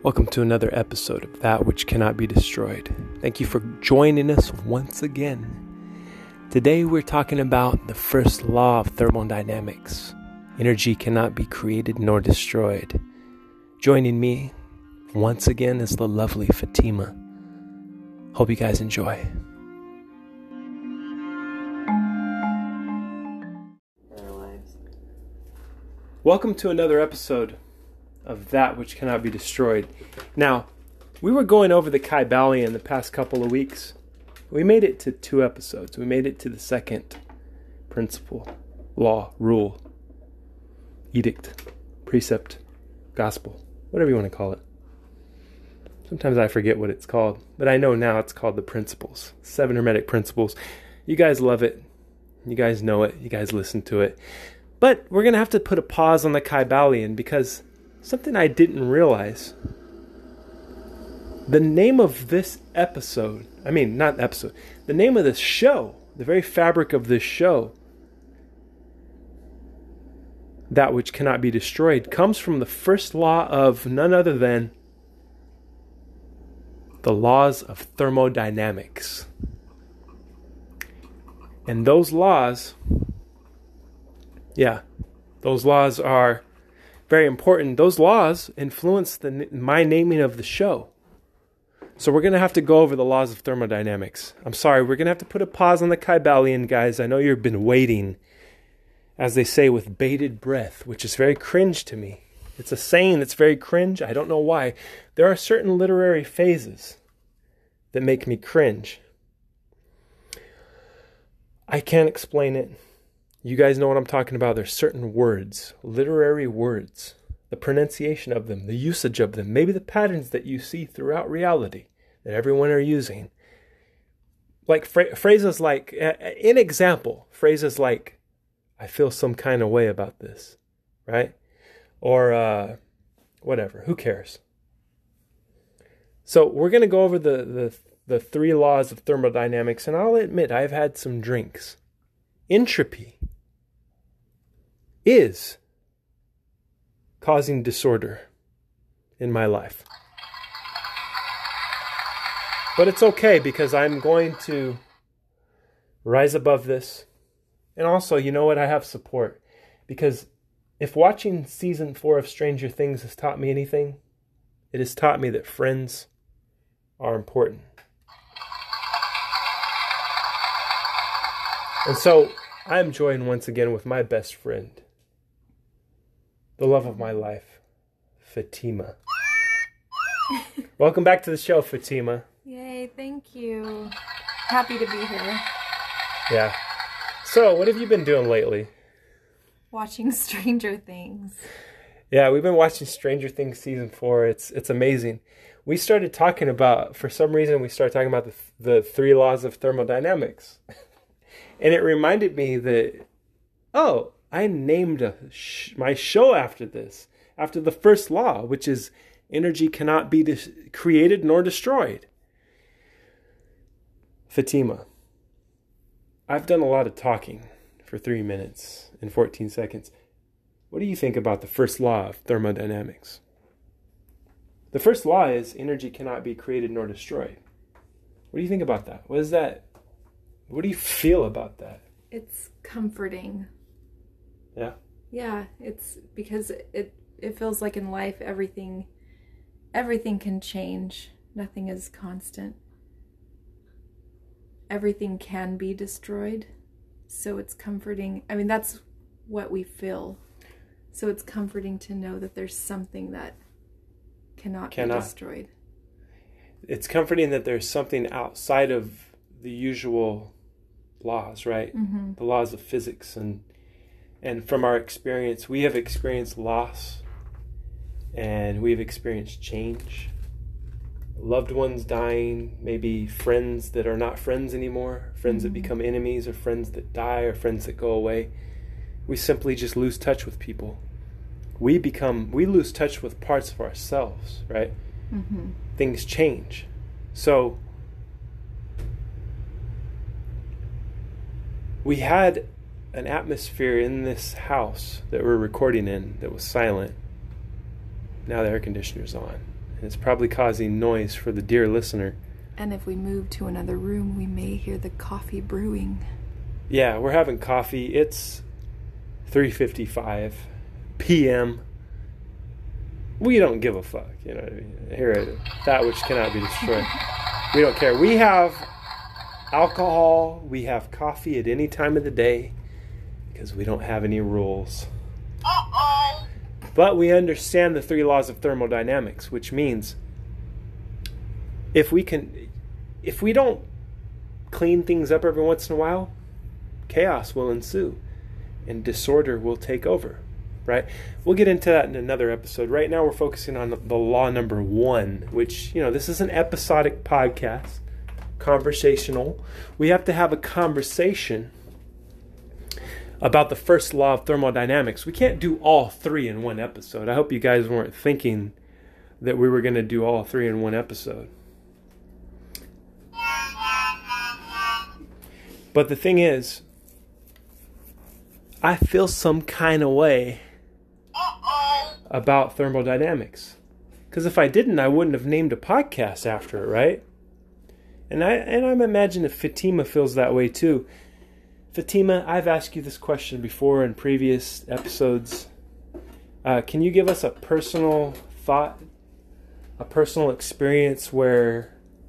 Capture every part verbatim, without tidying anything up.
Welcome to another episode of That Which Cannot Be Destroyed. Thank you for joining us once again. Today we're talking about the first law of thermodynamics. Energy cannot be created nor destroyed. Joining me once again is the lovely Fatima. Hope you guys enjoy. Welcome to another episode of That Which Cannot Be Destroyed. Now, we were going over the Kybalion the past couple of weeks. We made it to two episodes. We made it to the second principle, law, rule, edict, precept, gospel, whatever you want to call it. Sometimes I forget what it's called, but I know now it's called the principles, seven hermetic principles. You guys love it. You guys know it. You guys listen to it. But we're going to have to put a pause on the Kybalion because something I didn't realize. The name of this episode, I mean, not episode, the name of this show, the very fabric of this show, That Which Cannot Be Destroyed, comes from the first law of none other than the laws of thermodynamics. And those laws, yeah, those laws are very important. Those laws influence the my naming of the show. So we're going to have to go over the laws of thermodynamics. I'm sorry, we're going to have to put a pause on the Kybalion, guys. I know you've been waiting, as they say, with bated breath, which is very cringe to me. It's a saying that's very cringe. I don't know why. There are certain literary phases that make me cringe. I can't explain it. You guys know what I'm talking about. There's certain words, literary words, the pronunciation of them, the usage of them, maybe the patterns that you see throughout reality that everyone are using. Like phra- phrases like, in example, phrases like, I feel some kind of way about this, right? Or uh, whatever, who cares? So we're going to go over the, the, the three laws of thermodynamics, and I'll admit I've had some drinks. Entropy is causing disorder in my life. But it's okay because I'm going to rise above this. And also, you know what? I have support. Because if watching season four of Stranger Things has taught me anything, it has taught me that friends are important. And so I'm joined once again with my best friend, the love of my life, Fatima. Welcome back to the show, Fatima. Yay, thank you. Happy to be here. Yeah. So, what have you been doing lately? Watching Stranger Things. Yeah, we've been watching Stranger Things season four. It's it's amazing. We started talking about, for some reason, we started talking about the, the three laws of thermodynamics. And it reminded me that, oh, I named a sh- my show after this, after the first law, which is energy cannot be dis- created nor destroyed. Fatima, I've done a lot of talking for three minutes and fourteen seconds. What do you think about the first law of thermodynamics? The first law is energy cannot be created nor destroyed. What do you think about that? What is that? What do you feel about that? It's comforting. Yeah? Yeah, it's because it it feels like in life everything everything can change. Nothing is constant. Everything can be destroyed. So it's comforting. I mean, that's what we feel. So it's comforting to know that there's something that cannot, cannot. be destroyed. It's comforting that there's something outside of the usual laws, right? Mm-hmm. The laws of physics. And and from our experience, we have experienced loss and we've experienced change. Loved ones dying, maybe friends that are not friends anymore, friends mm-hmm. that become enemies, or friends that die, or friends that go away. We simply just lose touch with people. We become, we lose touch with parts of ourselves, right? Mm-hmm. Things change. So we had an atmosphere in this house that we're recording in that was silent. Now the air conditioner's on. It's probably causing noise for the dear listener. And if we move to another room, we may hear the coffee brewing. Yeah, we're having coffee. It's three fifty-five p.m. We don't give a fuck, you know what I mean? Here it is. That which cannot be destroyed. We don't care. We have alcohol. We have coffee at any time of the day because we don't have any rules. Uh-oh. But we understand the three laws of thermodynamics, which means if we can, if we don't clean things up every once in a while, chaos will ensue and disorder will take over, right? We'll get into that in another episode. Right now we're focusing on the law number one, which, you know, this is an episodic podcast, conversational. We have to have a conversation about the first law of thermodynamics. We can't do all three in one episode. I hope you guys weren't thinking that we were going to do all three in one episode. But the thing is, I feel some kind of way about thermodynamics. Because if I didn't, I wouldn't have named a podcast after it, right? And I and I imagine if Fatima feels that way too. Fatima, I've asked you this question before in previous episodes. Uh, can you give us a personal thought, a personal experience where...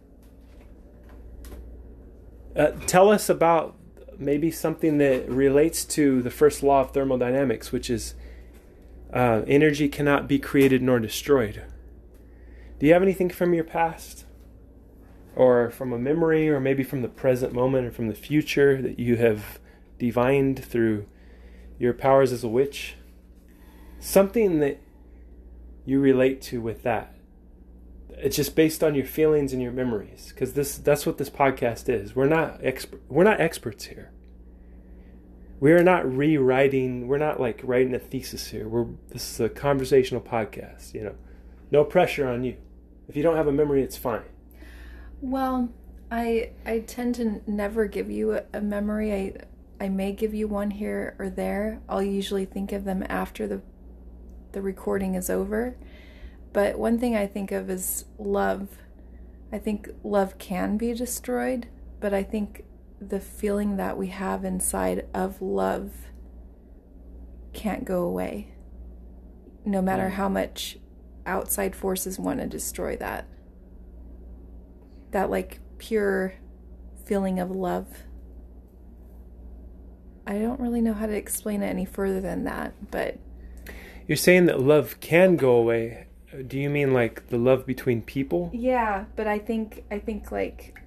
Uh, tell us about maybe something that relates to the first law of thermodynamics, which is uh, energy cannot be created nor destroyed. Do you have anything from your past, or from a memory, or maybe from the present moment, or from the future that you have divined through your powers as a witch? Something that you relate to with that. It's just based on your feelings and your memories, because this that's what this podcast is. We're not expert, we're not experts here. We're not rewriting, we're not like writing a thesis here. We're this is a conversational podcast, you know. No pressure on you. If you don't have a memory, it's fine. Well, I I tend to never give you a, a memory. I I may give you one here or there. I'll usually think of them after the the recording is over. But one thing I think of is love. I think love can be destroyed, but I think the feeling that we have inside of love can't go away, no matter how much outside forces want to destroy that. That like pure feeling of love. I don't really know how to explain it any further than that, but... You're saying that love can go away. Do you mean like the love between people? Yeah, but I think I think like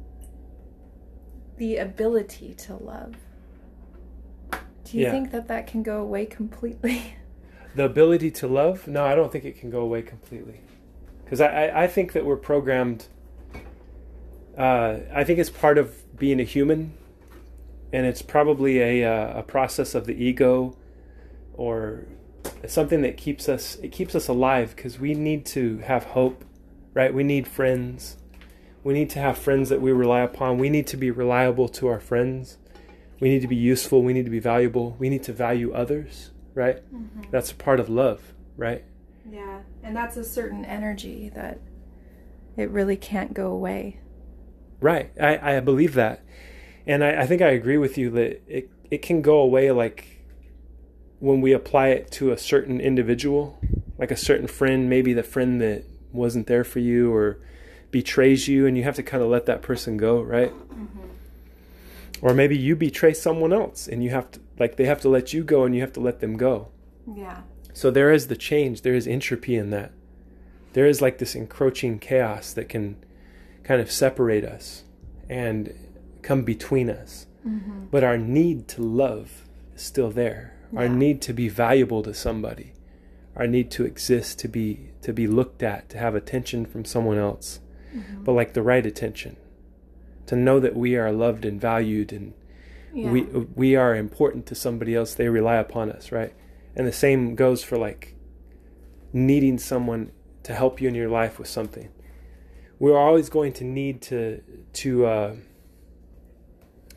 the ability to love. Do you yeah. think that that can go away completely? The ability to love? No, I don't think it can go away completely. Because I, I, I think that we're programmed... Uh, I think it's part of being a human. And it's probably a, uh, a process of the ego, or... It's something that keeps us, it keeps us alive, because we need to have hope, right? We need friends. We need to have friends that we rely upon. We need to be reliable to our friends. We need to be useful. We need to be valuable. We need to value others, right? Mm-hmm. That's a part of love, right? Yeah, and that's a certain energy that it really can't go away. Right, I, I believe that. And I, I think I agree with you that it, it can go away like when we apply it to a certain individual, like a certain friend, maybe the friend that wasn't there for you or betrays you, and you have to kind of let that person go, right? Mm-hmm. Or maybe you betray someone else and you have to, like, they have to let you go and you have to let them go. Yeah. So there is the change, there is entropy in that. There is like this encroaching chaos that can kind of separate us and come between us. Mm-hmm. But our need to love is still there. Our yeah. need to be valuable to somebody, our need to exist, to be to be looked at, to have attention from someone else, mm-hmm. but like the right attention, to know that we are loved and valued, and yeah. we we are important to somebody else. They rely upon us, right? And the same goes for like needing someone to help you in your life with something. We're always going to need to to uh,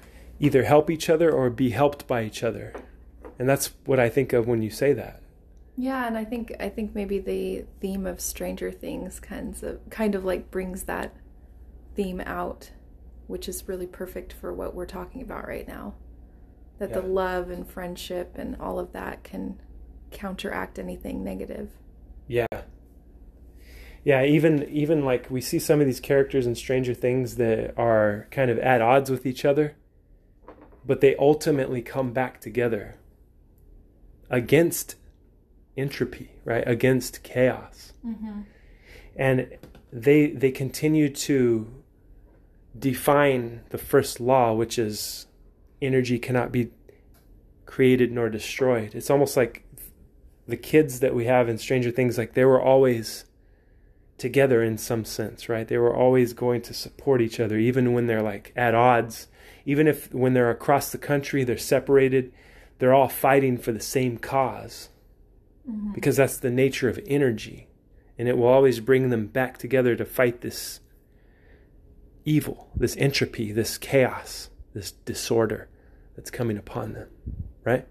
either help each other or be helped by each other. And that's what I think of when you say that. Yeah, and I think I think maybe the theme of Stranger Things kinds of kind of like brings that theme out, which is really perfect for what we're talking about right now. That yeah. the love and friendship and all of that can counteract anything negative. Yeah. Yeah, even even like we see some of these characters in Stranger Things that are kind of at odds with each other, but they ultimately come back together against entropy, right? Against chaos. Mm-hmm. And they they continue to define the first law, which is energy cannot be created nor destroyed. It's almost like the kids that we have in Stranger Things, like they were always together in some sense, right? They were always going to support each other, even when they're like at odds. Even if when they're across the country, they're separated, they're all fighting for the same cause. Mm-hmm. Because that's the nature of energy. And it will always bring them back together to fight this evil, this entropy, this chaos, this disorder that's coming upon them, right?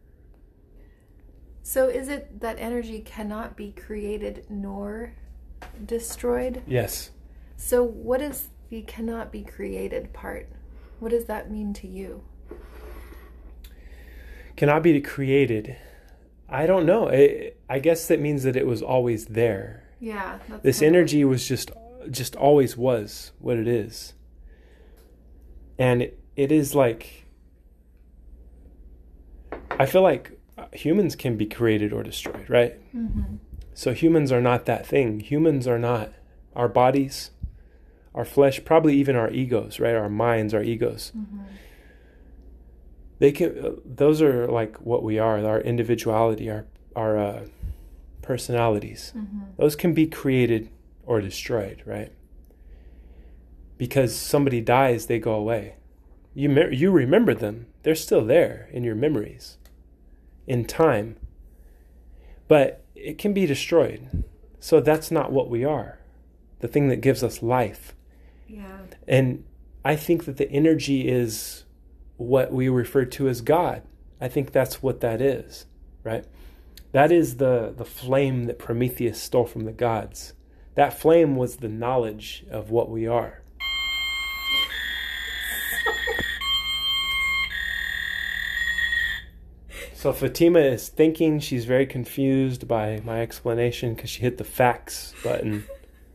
So is it that energy cannot be created nor destroyed? Yes. So what is the cannot be created part? What does that mean to you? Cannot be created. I don't know. I, I guess that means that it was always there. Yeah. That's this energy was just just always was what it is. And it, it is like, I feel like humans can be created or destroyed, right? Mm-hmm. So humans are not that thing. Humans are not our bodies, our flesh, probably even our egos, right? Our minds, our egos. Mm-hmm. They can. Those are like what we are. Our individuality, our our uh, personalities. Mm-hmm. Those can be created or destroyed, right? Because somebody dies, they go away. You me- you remember them. They're still there in your memories, in time. But it can be destroyed. So that's not what we are. The thing that gives us life. Yeah. And I think that the energy is what we refer to as God. I think that's what that is, right? That is the, the flame that Prometheus stole from the gods. That flame was the knowledge of what we are. So Fatima is thinking, she's very confused by my explanation because she hit the facts button.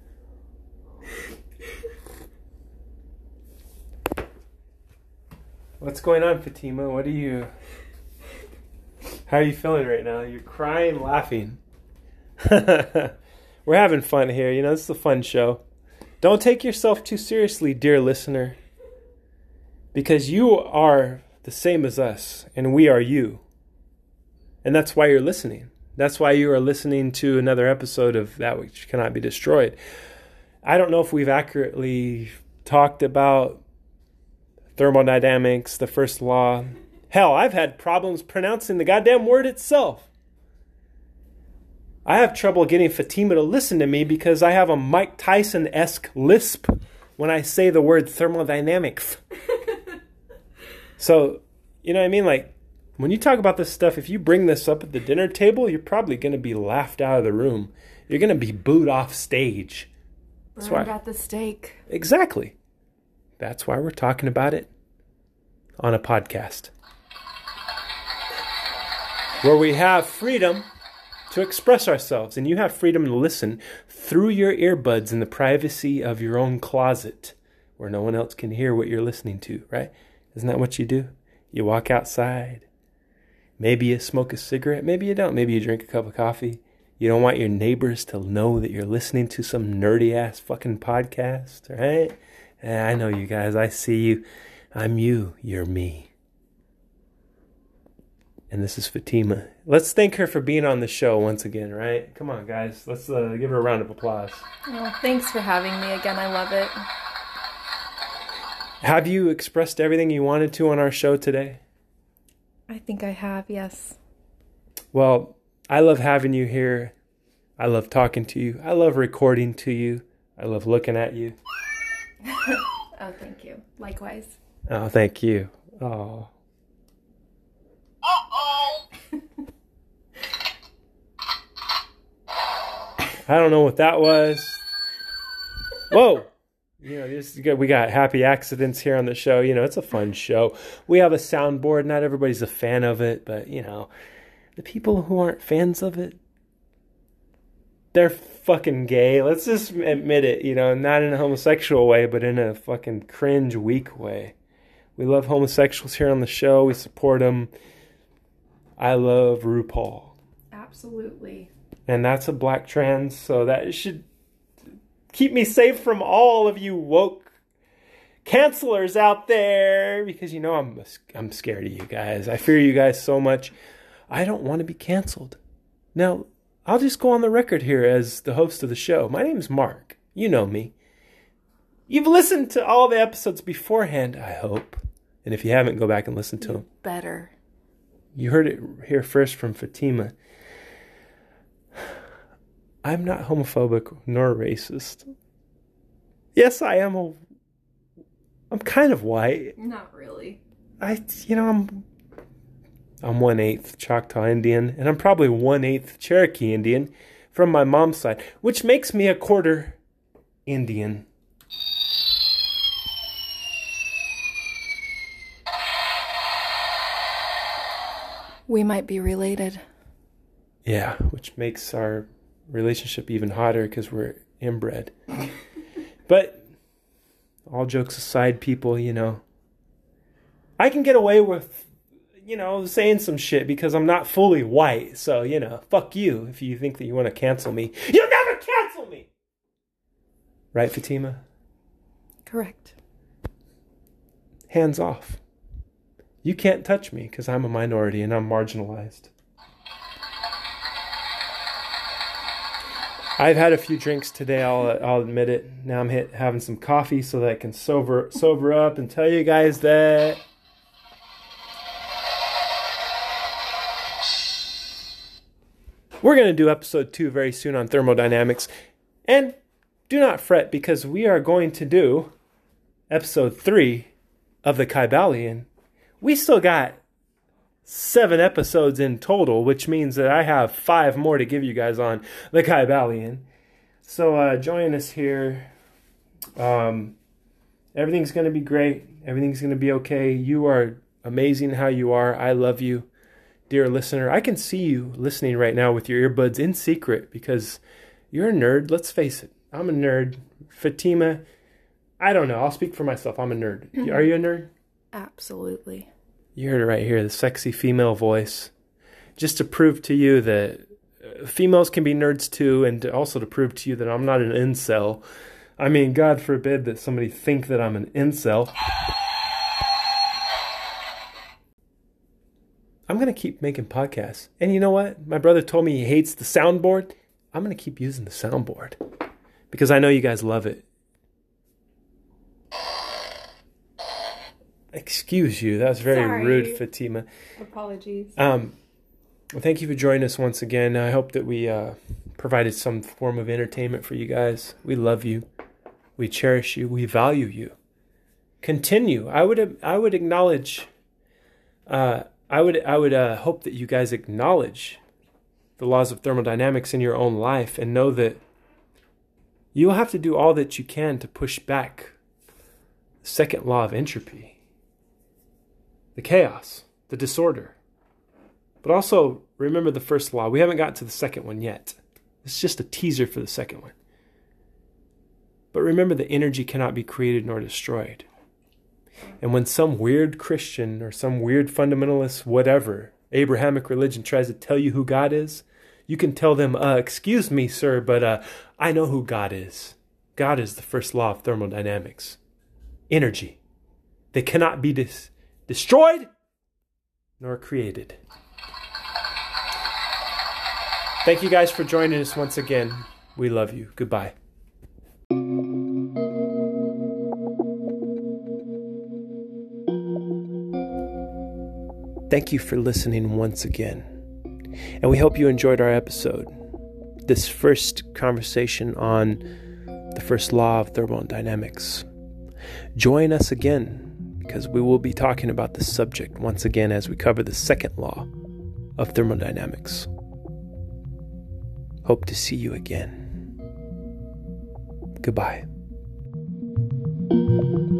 What's going on, Fatima? What are you... How are you feeling right now? You're crying, laughing. We're having fun here. You know, this is a fun show. Don't take yourself too seriously, dear listener. Because you are the same as us, and we are you. And that's why you're listening. That's why you are listening to another episode of That Which Cannot Be Destroyed. I don't know if we've accurately talked about thermodynamics, the first law. Hell, I've had problems pronouncing the goddamn word itself. I have trouble getting Fatima to listen to me because I have a Mike Tyson-esque lisp when I say the word thermodynamics. So, you know what I mean? Like, when you talk about this stuff, if you bring this up at the dinner table, you're probably going to be laughed out of the room. You're going to be booed off stage. That's why. At the stake. Exactly. That's why we're talking about it on a podcast. Where we have freedom to express ourselves. And you have freedom to listen through your earbuds in the privacy of your own closet. Where no one else can hear what you're listening to, right? Isn't that what you do? You walk outside. Maybe you smoke a cigarette. Maybe you don't. Maybe you drink a cup of coffee. You don't want your neighbors to know that you're listening to some nerdy-ass fucking podcast, right? And I know you guys. I see you. I'm you. You're me. And this is Fatima. Let's thank her for being on the show once again, right? Come on, guys. Let's uh, give her a round of applause. Oh, thanks for having me again. I love it. Have you expressed everything you wanted to on our show today? I think I have, yes. Well, I love having you here. I love talking to you. I love recording to you. I love looking at you. Oh, thank you. Likewise. Oh, thank you. Oh. Uh-oh. I don't know what that was. Whoa. You know, this, we got happy accidents here on the show. You know, it's a fun show. We have a soundboard. Not everybody's a fan of it, but, you know, the people who aren't fans of it, they're fucking gay. Let's just admit it, you know, not in a homosexual way, but in a fucking cringe, weak way. We love homosexuals here on the show. We support them. I love RuPaul. Absolutely. And that's a black trans, so that should keep me safe from all of you woke cancelers out there, because you know I'm I'm scared of you guys. I fear you guys so much. I don't want to be canceled. Now, I'll just go on the record here as the host of the show. My name's Mark. You know me. You've listened to all the episodes beforehand, I hope. And if you haven't, go back and listen to them. Better. You heard it here first from Fatima. I'm not homophobic nor racist. Yes, I am a... I'm kind of white. Not really. I, you know, I'm... I'm one-eighth Choctaw Indian, and I'm probably one-eighth Cherokee Indian from my mom's side, which makes me a quarter Indian. We might be related. Yeah, which makes our relationship even hotter because we're inbred. But all jokes aside, people, you know, I can get away with, you know, saying some shit because I'm not fully white. So, you know, fuck you if you think that you want to cancel me. You'll never cancel me! Right, Fatima? Correct. Hands off. You can't touch me because I'm a minority and I'm marginalized. I've had a few drinks today, I'll I'll admit it. Now I'm hit, having some coffee so that I can sober sober up and tell you guys that we're going to do episode two very soon on thermodynamics. And do not fret, because we are going to do episode three of the Kybalion. We still got seven episodes in total, which means that I have five more to give you guys on the Kybalion. So uh, join us here. Um, everything's going to be great. Everything's going to be okay. You are amazing how you are. I love you, dear listener. I can see you listening right now with your earbuds in secret because you're a nerd. Let's face it. I'm a nerd. Fatima, I don't know. I'll speak for myself. I'm a nerd. Are you a nerd? Absolutely. You heard it right here, the sexy female voice. Just to prove to you that females can be nerds too, and also to prove to you that I'm not an incel. I mean, God forbid that somebody think that I'm an incel. I'm going to keep making podcasts. And you know what? My brother told me he hates the soundboard. I'm going to keep using the soundboard because I know you guys love it. Excuse you. That was very Sorry. rude, Fatima. Apologies. Um, well, thank you for joining us once again. I hope that we uh, provided some form of entertainment for you guys. We love you. We cherish you. We value you. Continue. I would. I would acknowledge. Uh, I would. I would uh, hope that you guys acknowledge the laws of thermodynamics in your own life and know that you will have to do all that you can to push back the second law of entropy. The chaos, the disorder. But also, remember the first law. We haven't gotten to the second one yet. It's just a teaser for the second one. But remember that energy cannot be created nor destroyed. And when some weird Christian or some weird fundamentalist, whatever, Abrahamic religion tries to tell you who God is, you can tell them, uh, excuse me, sir, but uh, I know who God is. God is the first law of thermodynamics. Energy. They cannot be dis- destroyed nor created. Thank you guys for joining us once again. We love you. Goodbye. Thank you for listening once again. And we hope you enjoyed our episode. This first conversation on the first law of thermodynamics. Join us again, because we will be talking about this subject once again as we cover the second law of thermodynamics. Hope to see you again. Goodbye.